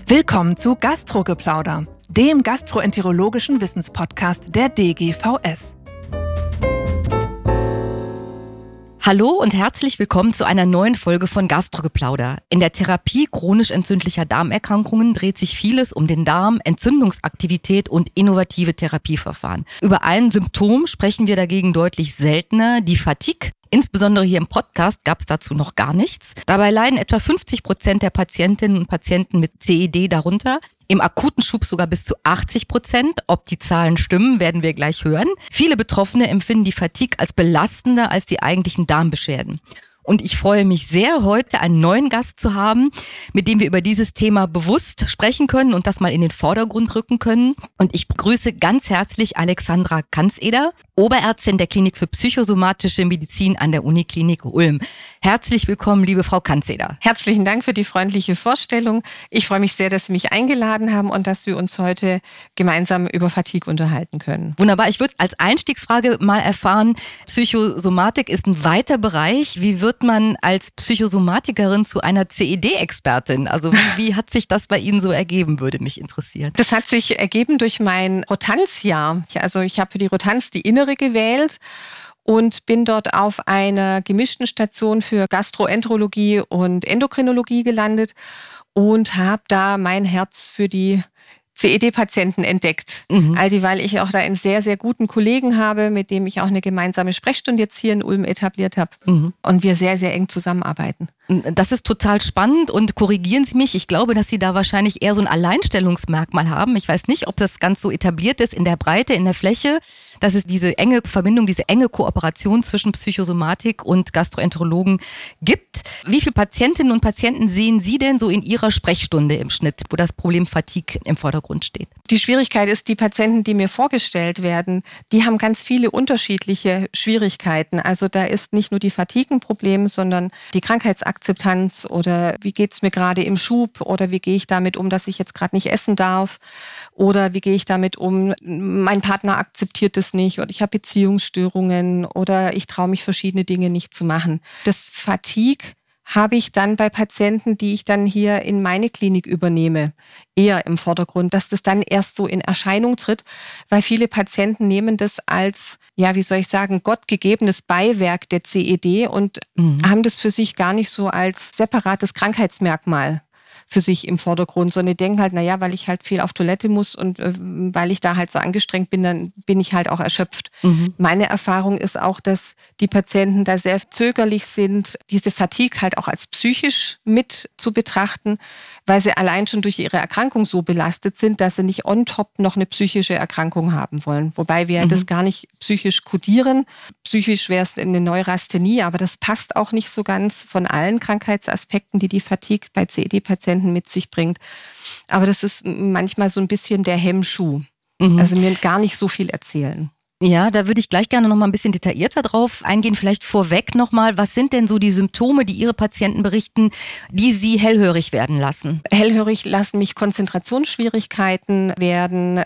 Willkommen zu Gastrogeplauder, dem gastroenterologischen Wissenspodcast der DGVS. Hallo und herzlich willkommen zu einer neuen Folge von Gastrogeplauder. In der Therapie chronisch entzündlicher Darmerkrankungen dreht sich vieles um den Darm, Entzündungsaktivität und innovative Therapieverfahren. Über ein Symptom sprechen wir dagegen deutlich seltener, die Fatigue. Insbesondere hier im Podcast gab es dazu noch gar nichts. Dabei leiden etwa 50% der Patientinnen und Patienten mit CED darunter. Im akuten Schub sogar bis zu 80%. Ob die Zahlen stimmen, werden wir gleich hören. Viele Betroffene empfinden die Fatigue als belastender als die eigentlichen Darmbeschwerden. Und ich freue mich sehr, heute einen neuen Gast zu haben, mit dem wir über dieses Thema bewusst sprechen können und das mal in den Vordergrund rücken können. Und ich begrüße ganz herzlich Alexandra Kanzeder, Oberärztin der Klinik für psychosomatische Medizin an der Uniklinik Ulm. Herzlich willkommen, liebe Frau Kanzeder. Herzlichen Dank für die freundliche Vorstellung. Ich freue mich sehr, dass Sie mich eingeladen haben und dass wir uns heute gemeinsam über Fatigue unterhalten können. Wunderbar. Ich würde als Einstiegsfrage mal erfahren, Psychosomatik ist ein weiter Bereich. Wie wird man als Psychosomatikerin zu einer CED-Expertin? Also wie hat sich das bei Ihnen so ergeben, würde mich interessieren. Das hat sich ergeben durch mein Rotanzjahr. Also ich habe für die Rotanz die Innere gewählt und bin dort auf einer gemischten Station für Gastroenterologie und Endokrinologie gelandet und habe da mein Herz für die CED-Patienten entdeckt. Weil ich auch da einen sehr, sehr guten Kollegen habe, mit dem ich auch eine gemeinsame Sprechstunde jetzt hier in Ulm etabliert habe und wir sehr, sehr eng zusammenarbeiten. Das ist total spannend und korrigieren Sie mich, ich glaube, dass Sie da wahrscheinlich eher so ein Alleinstellungsmerkmal haben. Ich weiß nicht, ob das ganz so etabliert ist in der Breite, in der Fläche, dass es diese enge Verbindung, diese enge Kooperation zwischen Psychosomatik und Gastroenterologen gibt. Wie viele Patientinnen und Patienten sehen Sie denn so in Ihrer Sprechstunde im Schnitt, wo das Problem Fatigue im Vordergrund steht? Die Schwierigkeit ist, die Patienten, die mir vorgestellt werden, die haben ganz viele unterschiedliche Schwierigkeiten. Also da ist nicht nur die Fatigue ein Problem, sondern die Krankheitsakzeptanz oder wie geht's mir gerade im Schub oder wie gehe ich damit um, dass ich jetzt gerade nicht essen darf oder wie gehe ich damit um, mein Partner akzeptiert es nicht oder ich habe Beziehungsstörungen oder ich traue mich verschiedene Dinge nicht zu machen. Das Fatigue habe ich dann bei Patienten, die ich dann hier in meine Klinik übernehme, eher im Vordergrund, dass das dann erst so in Erscheinung tritt, weil viele Patienten nehmen das als, gottgegebenes Beiwerk der CED und haben das für sich gar nicht so als separates Krankheitsmerkmal für sich im Vordergrund, sondern die denken halt, weil ich halt viel auf Toilette muss und weil ich da halt so angestrengt bin, dann bin ich halt auch erschöpft. Meine Erfahrung ist auch, dass die Patienten da sehr zögerlich sind, diese Fatigue halt auch als psychisch mit zu betrachten, weil sie allein schon durch ihre Erkrankung so belastet sind, dass sie nicht on top noch eine psychische Erkrankung haben wollen. Wobei wir das gar nicht psychisch kodieren. Psychisch wäre es eine Neurasthenie, aber das passt auch nicht so ganz von allen Krankheitsaspekten, die die Fatigue bei CED-Patienten mit sich bringt. Aber das ist manchmal so ein bisschen der Hemmschuh. Also mir gar nicht so viel erzählen. Ja, da würde ich gleich gerne noch mal ein bisschen detaillierter drauf eingehen. Vielleicht vorweg noch mal, was sind denn so die Symptome, die Ihre Patienten berichten, die Sie hellhörig werden lassen? Hellhörig lassen mich Konzentrationsschwierigkeiten werden,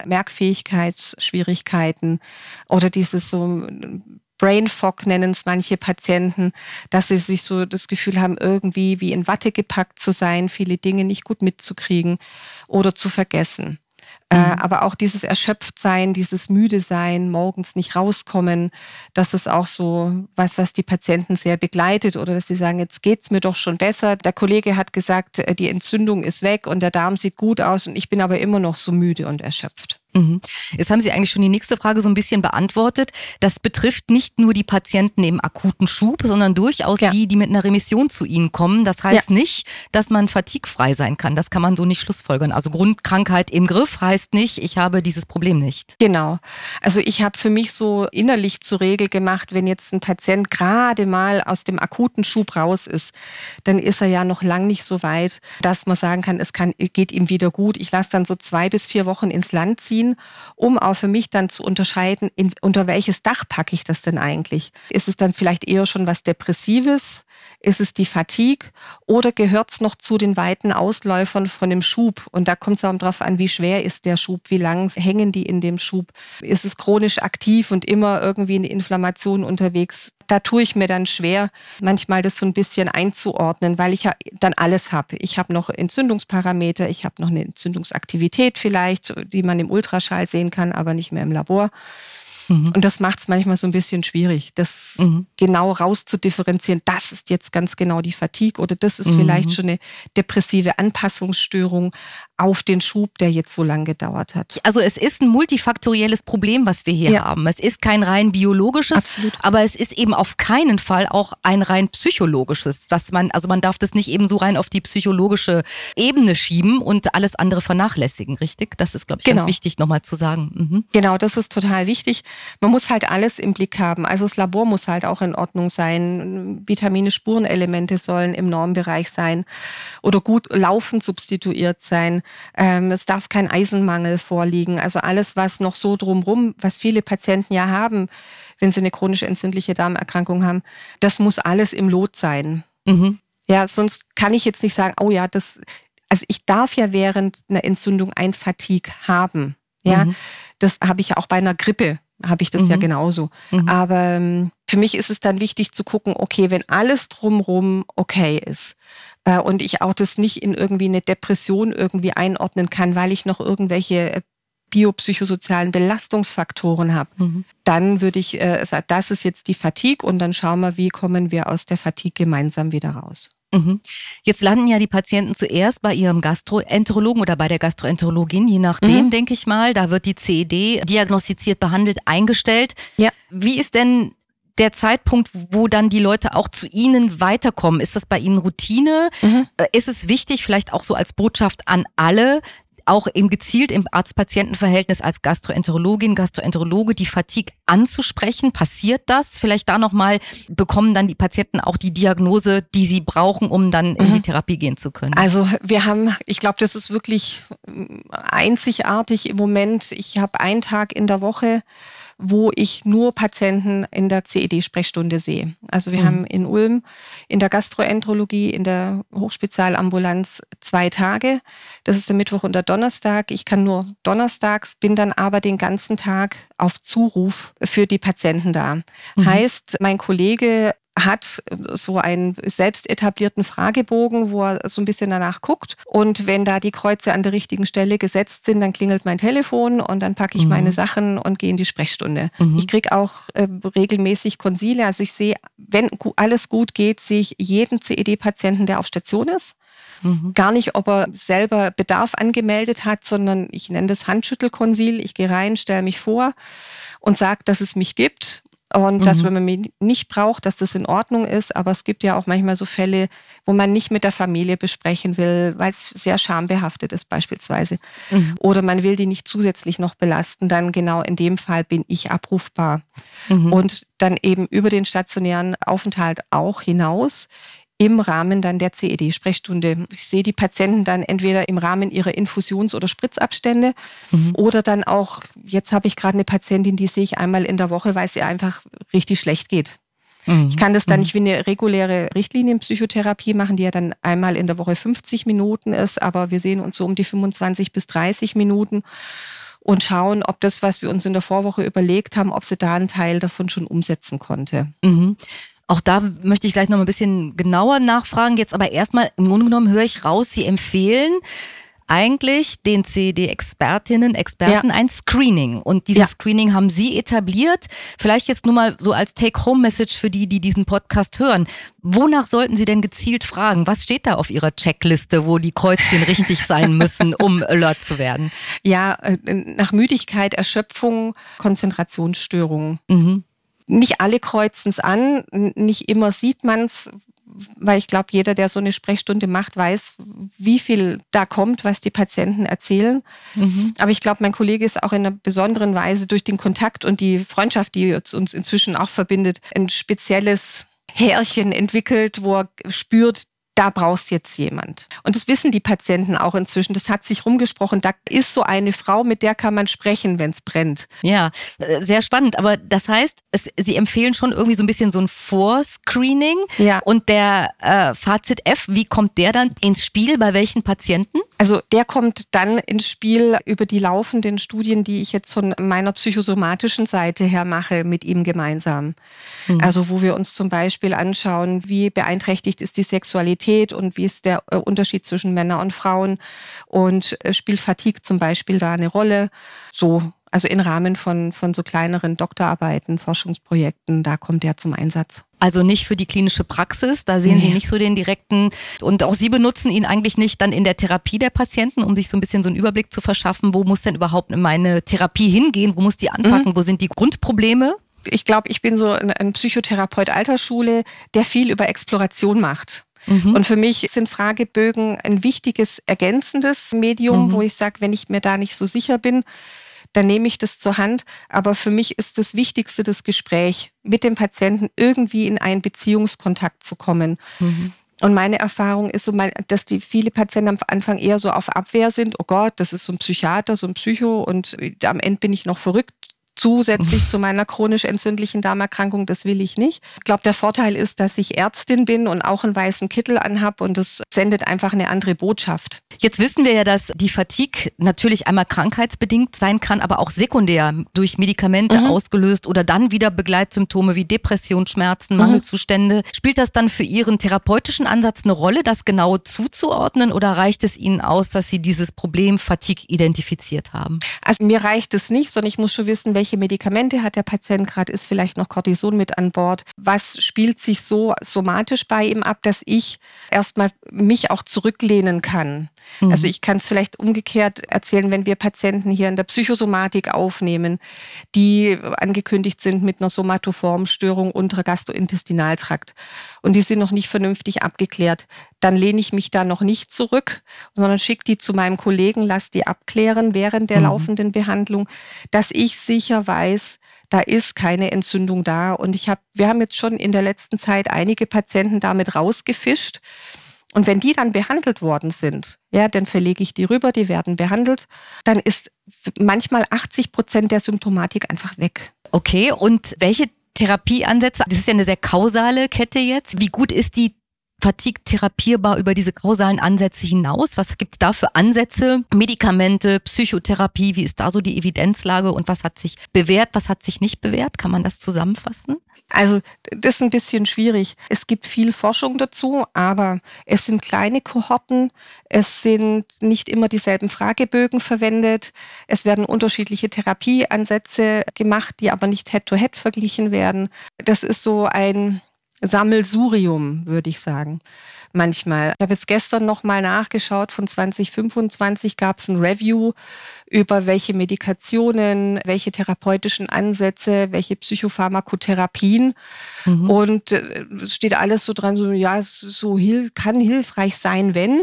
Merkfähigkeitsschwierigkeiten oder dieses so Brain Fog nennen es manche Patienten, dass sie sich so das Gefühl haben, irgendwie wie in Watte gepackt zu sein, viele Dinge nicht gut mitzukriegen oder zu vergessen. Aber auch dieses Erschöpftsein, dieses Müde-Sein, morgens nicht rauskommen, das ist auch so was die Patienten sehr begleitet oder dass sie sagen, jetzt geht's mir doch schon besser. Der Kollege hat gesagt, die Entzündung ist weg und der Darm sieht gut aus und ich bin aber immer noch so müde und erschöpft. Jetzt haben Sie eigentlich schon die nächste Frage so ein bisschen beantwortet. Das betrifft nicht nur die Patienten im akuten Schub, sondern durchaus die mit einer Remission zu Ihnen kommen. Das heißt nicht, dass man fatiguefrei sein kann. Das kann man so nicht schlussfolgern. Also Grundkrankheit im Griff heißt nicht, ich habe dieses Problem nicht. Genau. Also ich habe für mich so innerlich zur Regel gemacht, wenn jetzt ein Patient gerade mal aus dem akuten Schub raus ist, dann ist er ja noch lang nicht so weit, dass man sagen kann, geht ihm wieder gut. Ich lasse dann so 2 bis 4 Wochen ins Land ziehen, um auch für mich dann zu unterscheiden, unter welches Dach packe ich das denn eigentlich? Ist es dann vielleicht eher schon was Depressives? Ist es die Fatigue? Oder gehört es noch zu den weiten Ausläufern von dem Schub? Und da kommt es auch darauf an, wie schwer ist der Schub? Wie lang hängen die in dem Schub? Ist es chronisch aktiv und immer irgendwie eine Inflammation unterwegs? da tue ich mir dann schwer, manchmal das so ein bisschen einzuordnen, weil ich ja dann alles habe. Ich habe noch Entzündungsparameter, ich habe noch eine Entzündungsaktivität vielleicht, die man im Ultraschall sehen kann, aber nicht mehr im Labor. Und das macht es manchmal so ein bisschen schwierig, das genau rauszudifferenzieren. Das ist jetzt ganz genau die Fatigue oder das ist vielleicht schon eine depressive Anpassungsstörung auf den Schub, der jetzt so lange gedauert hat. Also es ist ein multifaktorielles Problem, was wir hier haben. Es ist kein rein biologisches, Absolut. Aber es ist eben auf keinen Fall auch ein rein psychologisches, man darf das nicht eben so rein auf die psychologische Ebene schieben und alles andere vernachlässigen, richtig? Das ist, glaube ich, ganz wichtig nochmal zu sagen. Genau, das ist total wichtig. Man muss halt alles im Blick haben. Also das Labor muss halt auch in Ordnung sein. Vitamine, Spurenelemente sollen im Normbereich sein oder gut laufend substituiert sein. Es darf kein Eisenmangel vorliegen. Also alles, was noch so drumherum, was viele Patienten ja haben, wenn sie eine chronisch entzündliche Darmerkrankung haben, das muss alles im Lot sein. Ja, sonst kann ich jetzt nicht sagen, oh ja, also ich darf ja während einer Entzündung ein Fatigue haben. Ja, das habe ich ja auch bei einer Grippe. Habe ich das ja genauso. Aber für mich ist es dann wichtig zu gucken, okay, wenn alles drumherum okay ist und ich auch das nicht in irgendwie eine Depression irgendwie einordnen kann, weil ich noch irgendwelche biopsychosozialen Belastungsfaktoren habe, dann würde ich sagen, das ist jetzt die Fatigue und dann schauen wir, wie kommen wir aus der Fatigue gemeinsam wieder raus. Jetzt landen ja die Patienten zuerst bei ihrem Gastroenterologen oder bei der Gastroenterologin, je nachdem, denke ich mal. Da wird die CED diagnostiziert, behandelt, eingestellt. Ja. Wie ist denn der Zeitpunkt, wo dann die Leute auch zu Ihnen weiterkommen? Ist das bei Ihnen Routine? Ist es wichtig, vielleicht auch so als Botschaft an alle, auch eben gezielt im Arzt-Patienten-Verhältnis als Gastroenterologin, Gastroenterologe die Fatigue anzusprechen? Passiert das? Vielleicht da nochmal, bekommen dann die Patienten auch die Diagnose, die sie brauchen, um dann in die Therapie gehen zu können? Also ich glaube, das ist wirklich einzigartig im Moment. Ich habe einen Tag in der Woche, wo ich nur Patienten in der CED-Sprechstunde sehe. Also wir haben in Ulm in der Gastroenterologie, in der Hochspezialambulanz 2 Tage. Das ist der Mittwoch und der Donnerstag. Ich kann nur donnerstags, bin dann aber den ganzen Tag auf Zuruf für die Patienten da. Heißt, mein Kollege hat so einen selbst etablierten Fragebogen, wo er so ein bisschen danach guckt. Und wenn da die Kreuze an der richtigen Stelle gesetzt sind, dann klingelt mein Telefon und dann packe ich meine Sachen und gehe in die Sprechstunde. Ich kriege auch regelmäßig Konsile. Also ich sehe, wenn alles gut geht, sehe ich jeden CED-Patienten, der auf Station ist. Gar nicht, ob er selber Bedarf angemeldet hat, sondern ich nenne das Handschüttelkonsil. Ich gehe rein, stelle mich vor und sage, dass es mich gibt. Und dass, wenn man mich nicht braucht, dass das in Ordnung ist. Aber es gibt ja auch manchmal so Fälle, wo man nicht mit der Familie besprechen will, weil es sehr schambehaftet ist beispielsweise. Oder man will die nicht zusätzlich noch belasten. Dann genau in dem Fall bin ich abrufbar. Und dann eben über den stationären Aufenthalt auch hinaus im Rahmen dann der CED-Sprechstunde. Ich sehe die Patienten dann entweder im Rahmen ihrer Infusions- oder Spritzabstände oder dann auch, jetzt habe ich gerade eine Patientin, die sehe ich einmal in der Woche, weil es ihr einfach richtig schlecht geht. Ich kann das dann nicht wie eine reguläre Richtlinienpsychotherapie machen, die ja dann einmal in der Woche 50 Minuten ist, aber wir sehen uns so um die 25 bis 30 Minuten und schauen, ob das, was wir uns in der Vorwoche überlegt haben, ob sie da einen Teil davon schon umsetzen konnte. Auch da möchte ich gleich noch mal ein bisschen genauer nachfragen. Jetzt aber erstmal, im Grunde genommen höre ich raus, Sie empfehlen eigentlich den CED-Experten ein Screening. Und dieses Screening haben Sie etabliert. Vielleicht jetzt nur mal so als Take-Home-Message für die diesen Podcast hören. Wonach sollten Sie denn gezielt fragen? Was steht da auf Ihrer Checkliste, wo die Kreuzchen richtig sein müssen, um alert zu werden? Ja, nach Müdigkeit, Erschöpfung, Konzentrationsstörungen. Nicht alle kreuzen es an, nicht immer sieht man es, weil ich glaube, jeder, der so eine Sprechstunde macht, weiß, wie viel da kommt, was die Patienten erzählen. Aber ich glaube, mein Kollege ist auch in einer besonderen Weise durch den Kontakt und die Freundschaft, die uns inzwischen auch verbindet, ein spezielles Härchen entwickelt, wo er spürt, da brauchst jetzt jemand. Und das wissen die Patienten auch inzwischen. Das hat sich rumgesprochen. Da ist so eine Frau, mit der kann man sprechen, wenn es brennt. Ja, sehr spannend. Aber das heißt, Sie empfehlen schon irgendwie so ein bisschen so ein Vorscreening. Ja. Und der Fazit F, wie kommt der dann ins Spiel? Bei welchen Patienten? Also der kommt dann ins Spiel über die laufenden Studien, die ich jetzt von meiner psychosomatischen Seite her mache, mit ihm gemeinsam. Also wo wir uns zum Beispiel anschauen, wie beeinträchtigt ist die Sexualität und wie ist der Unterschied zwischen Männern und Frauen und spielt Fatigue zum Beispiel da eine Rolle. So, also im Rahmen von so kleineren Doktorarbeiten, Forschungsprojekten, da kommt der zum Einsatz. Also nicht für die klinische Praxis, da sehen Sie nicht so den direkten, und auch Sie benutzen ihn eigentlich nicht dann in der Therapie der Patienten, um sich so ein bisschen so einen Überblick zu verschaffen, wo muss denn überhaupt meine Therapie hingehen, wo muss die anpacken, wo sind die Grundprobleme? Ich glaube, ich bin so ein Psychotherapeut alter Schule, der viel über Exploration macht. Und für mich sind Fragebögen ein wichtiges ergänzendes Medium, wo ich sage, wenn ich mir da nicht so sicher bin, dann nehme ich das zur Hand. Aber für mich ist das Wichtigste das Gespräch mit dem Patienten, irgendwie in einen Beziehungskontakt zu kommen. Und meine Erfahrung ist so, dass die viele Patienten am Anfang eher so auf Abwehr sind. Oh Gott, das ist so ein Psychiater, so ein Psycho und am Ende bin ich noch verrückt. Zusätzlich zu meiner chronisch entzündlichen Darmerkrankung, das will ich nicht. Ich glaube, der Vorteil ist, dass ich Ärztin bin und auch einen weißen Kittel anhab und das sendet einfach eine andere Botschaft. Jetzt wissen wir ja, dass die Fatigue natürlich einmal krankheitsbedingt sein kann, aber auch sekundär durch Medikamente ausgelöst oder dann wieder Begleitsymptome wie Depression, Schmerzen, Mangelzustände. Spielt das dann für Ihren therapeutischen Ansatz eine Rolle, das genau zuzuordnen, oder reicht es Ihnen aus, dass Sie dieses Problem Fatigue identifiziert haben? Also mir reicht es nicht, sondern ich muss schon wissen, welche Medikamente hat der Patient gerade, ist vielleicht noch Cortison mit an Bord. Was spielt sich so somatisch bei ihm ab, dass ich erstmal mich auch zurücklehnen kann. Also ich kann es vielleicht umgekehrt erzählen, wenn wir Patienten hier in der Psychosomatik aufnehmen, die angekündigt sind mit einer Somatoformstörung unterer Gastrointestinaltrakt und die sind noch nicht vernünftig abgeklärt, dann lehne ich mich da noch nicht zurück, sondern schicke die zu meinem Kollegen, lasse die abklären während der laufenden Behandlung, dass ich sicher weiß, da ist keine Entzündung da. Und wir haben jetzt schon in der letzten Zeit einige Patienten damit rausgefischt. Und wenn die dann behandelt worden sind, ja, dann verlege ich die rüber, die werden behandelt, dann ist manchmal 80% der Symptomatik einfach weg. Okay, und welche Therapieansätze, das ist ja eine sehr kausale Kette jetzt, wie gut ist die Fatigue therapierbar über diese kausalen Ansätze hinaus? Was gibt es da für Ansätze, Medikamente, Psychotherapie? Wie ist da so die Evidenzlage und was hat sich bewährt, was hat sich nicht bewährt? Kann man das zusammenfassen? Also das ist ein bisschen schwierig. Es gibt viel Forschung dazu, aber es sind kleine Kohorten, es sind nicht immer dieselben Fragebögen verwendet, es werden unterschiedliche Therapieansätze gemacht, die aber nicht Head-to-Head verglichen werden. Das ist so ein Sammelsurium, würde ich sagen. Manchmal. Ich habe jetzt gestern nochmal nachgeschaut, von 2025 gab es ein Review über welche Medikationen, welche therapeutischen Ansätze, welche Psychopharmakotherapien. Und es steht alles so dran, so ja, es so kann hilfreich sein, wenn,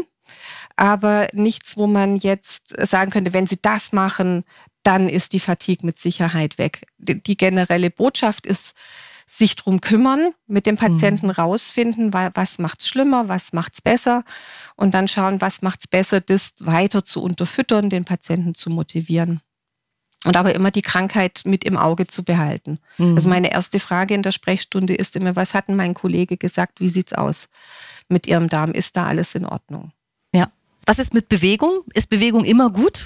aber nichts, wo man jetzt sagen könnte, wenn Sie das machen, dann ist die Fatigue mit Sicherheit weg. Die generelle Botschaft ist, sich drum kümmern, mit dem Patienten rausfinden, was macht's schlimmer, was macht's besser und dann schauen, was macht's besser, das weiter zu unterfüttern, den Patienten zu motivieren. Und aber immer die Krankheit mit im Auge zu behalten. Also meine erste Frage in der Sprechstunde ist immer, was hat denn mein Kollege gesagt, wie sieht's aus mit Ihrem Darm, ist da alles in Ordnung? Ja. Was ist mit Bewegung? Ist Bewegung immer gut?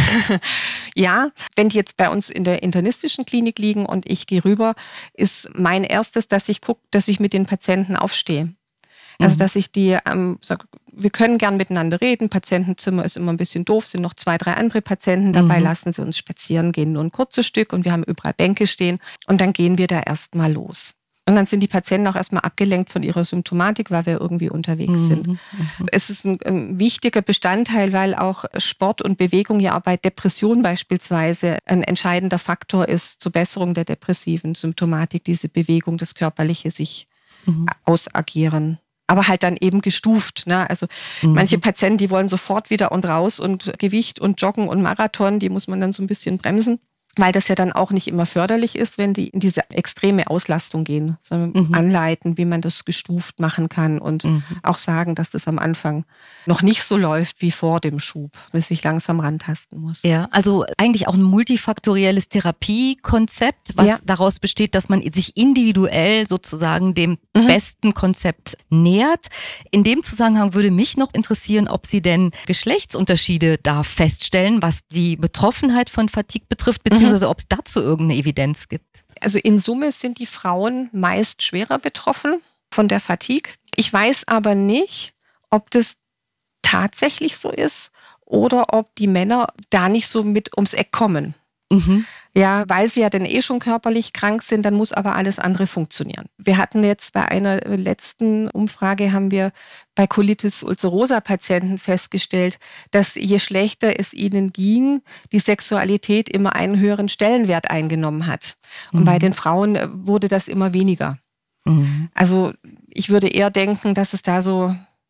Ja, wenn die jetzt bei uns in der internistischen Klinik liegen und ich gehe rüber, ist mein erstes, dass ich gucke, dass ich mit den Patienten aufstehe. Also dass ich die sage, wir können gern miteinander reden, Patientenzimmer ist immer ein bisschen doof, sind noch 2, 3 andere Patienten dabei, lassen Sie uns spazieren gehen, nur ein kurzes Stück und wir haben überall Bänke stehen und dann gehen wir da erstmal los. Und dann sind die Patienten auch erstmal abgelenkt von ihrer Symptomatik, weil wir irgendwie unterwegs sind. Es ist ein wichtiger Bestandteil, weil auch Sport und Bewegung ja auch bei Depression beispielsweise ein entscheidender Faktor ist zur Besserung der depressiven Symptomatik, diese Bewegung, das Körperliche sich ausagieren. Aber halt dann eben gestuft. Ne? Also manche Patienten, die wollen sofort wieder und raus und Gewicht und Joggen und Marathon, die muss man dann so ein bisschen bremsen. weil das ja dann auch nicht immer förderlich ist, wenn die in diese extreme Auslastung gehen, sondern anleiten, wie man das gestuft machen kann und auch sagen, dass das am Anfang noch nicht so läuft wie vor dem Schub, bis sich langsam rantasten muss. Ja, also eigentlich auch ein multifaktorielles Therapiekonzept, was daraus besteht, dass man sich individuell sozusagen dem besten Konzept nähert. In dem Zusammenhang würde mich noch interessieren, ob Sie denn Geschlechtsunterschiede da feststellen, was die Betroffenheit von Fatigue betrifft, beziehungsweise ob es dazu irgendeine Evidenz gibt. Also in Summe sind die Frauen meist schwerer betroffen von der Fatigue. Ich weiß aber nicht, ob das tatsächlich so ist oder ob die Männer da nicht so mit ums Eck kommen. Ja, weil sie ja dann schon körperlich krank sind, dann muss aber alles andere funktionieren. Wir hatten jetzt bei einer letzten Umfrage, haben wir bei Colitis ulcerosa Patienten festgestellt, dass je schlechter es ihnen ging, die Sexualität immer einen höheren Stellenwert eingenommen hat. Und bei den Frauen wurde das immer weniger. Also ich würde eher denken, dass es da so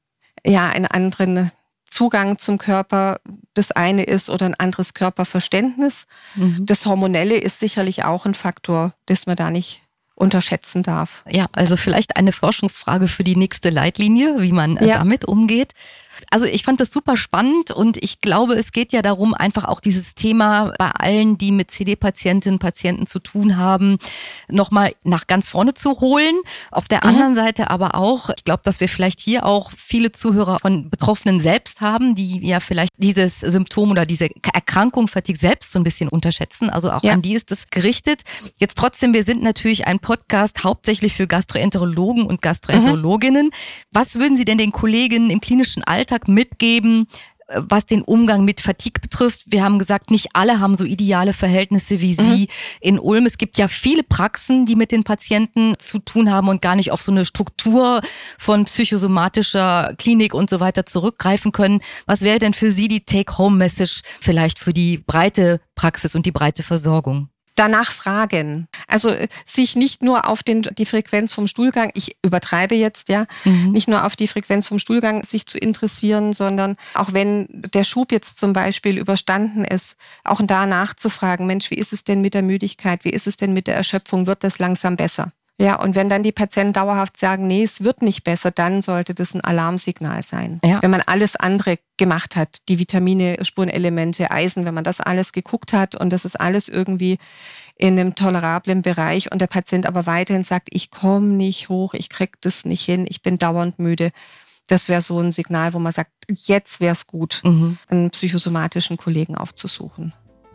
einen anderen Zugang zum Körper das eine ist oder ein anderes Körperverständnis. Das Hormonelle ist sicherlich auch ein Faktor, das man da nicht unterschätzen darf. Ja, also vielleicht eine Forschungsfrage für die nächste Leitlinie, wie man damit umgeht. Also ich fand das super spannend und ich glaube, es geht ja darum, einfach auch dieses Thema bei allen, die mit CD-Patientinnen und Patienten zu tun haben, nochmal nach ganz vorne zu holen. Auf der anderen Seite aber auch, ich glaube, dass wir vielleicht hier auch viele Zuhörer von Betroffenen selbst haben, die ja vielleicht dieses Symptom oder diese Erkrankung Fatigue selbst so ein bisschen unterschätzen. Also auch an die ist es gerichtet. Jetzt trotzdem, wir sind natürlich ein Podcast hauptsächlich für Gastroenterologen und Gastroenterologinnen. Was würden Sie denn den Kolleginnen im klinischen Alltag mitgeben, was den Umgang mit Fatigue betrifft? Wir haben gesagt, nicht alle haben so ideale Verhältnisse wie Sie in Ulm. Es gibt ja viele Praxen, die mit den Patienten zu tun haben und gar nicht auf so eine Struktur von psychosomatischer Klinik und so weiter zurückgreifen können. Was wäre denn für Sie die Take-Home-Message vielleicht für die breite Praxis und die breite Versorgung? Danach fragen. Also sich nicht nur auf die Frequenz vom Stuhlgang, ich übertreibe jetzt, nicht nur auf die Frequenz vom Stuhlgang sich zu interessieren, sondern auch wenn der Schub jetzt zum Beispiel überstanden ist, auch da nachzufragen, Mensch, wie ist es denn mit der Müdigkeit, wie ist es denn mit der Erschöpfung, wird das langsam besser? Ja, und wenn dann die Patienten dauerhaft sagen, nee, es wird nicht besser, dann sollte das ein Alarmsignal sein. Ja. Wenn man alles andere gemacht hat, die Vitamine, Spurenelemente, Eisen, wenn man das alles geguckt hat und das ist alles irgendwie in einem tolerablen Bereich und der Patient aber weiterhin sagt, ich komme nicht hoch, ich kriege das nicht hin, ich bin dauernd müde. Das wäre so ein Signal, wo man sagt, jetzt wäre es gut, einen psychosomatischen Kollegen aufzusuchen.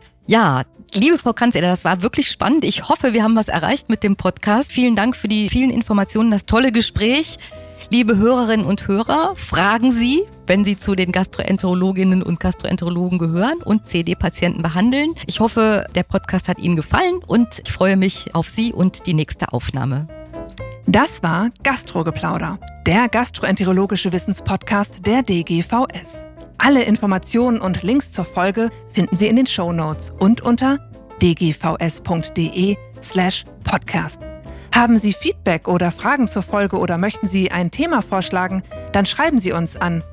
Ja, liebe Frau Kranzeder, das war wirklich spannend. Ich hoffe, wir haben was erreicht mit dem Podcast. Vielen Dank für die vielen Informationen, das tolle Gespräch. Liebe Hörerinnen und Hörer, fragen Sie, wenn Sie zu den Gastroenterologinnen und Gastroenterologen gehören und CD-Patienten behandeln. Ich hoffe, der Podcast hat Ihnen gefallen und ich freue mich auf Sie und die nächste Aufnahme. Das war Gastrogeplauder, der gastroenterologische Wissenspodcast der DGVS. Alle Informationen und Links zur Folge finden Sie in den Shownotes und unter dgvs.de/podcast. Haben Sie Feedback oder Fragen zur Folge oder möchten Sie ein Thema vorschlagen, dann schreiben Sie uns an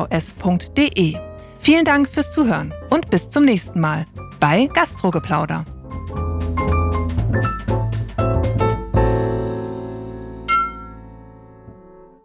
podcast@dgvs.de. Vielen Dank fürs Zuhören und bis zum nächsten Mal bei Gastrogeplauder.